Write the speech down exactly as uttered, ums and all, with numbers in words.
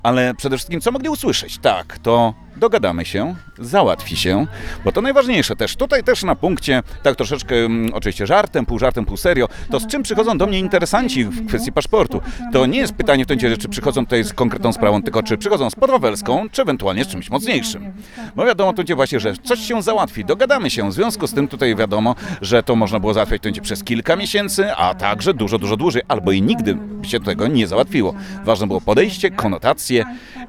Ale przede wszystkim, co mogli usłyszeć? Tak, to dogadamy się, załatwi się, bo to najważniejsze też. Tutaj też na punkcie, tak troszeczkę mm, oczywiście żartem, pół żartem, pół serio, to z czym przychodzą do mnie interesanci w kwestii paszportu? To nie jest pytanie w tym sensie, czy przychodzą tutaj z konkretną sprawą, tylko czy przychodzą z podwawelską, czy ewentualnie z czymś mocniejszym. Bo wiadomo tu właśnie, że coś się załatwi, dogadamy się. W związku z tym tutaj wiadomo, że to można było załatwiać to przez kilka miesięcy, a także dużo, dużo dłużej, albo i nigdy by się tego nie załatwiło. Ważne było podejście, konotacje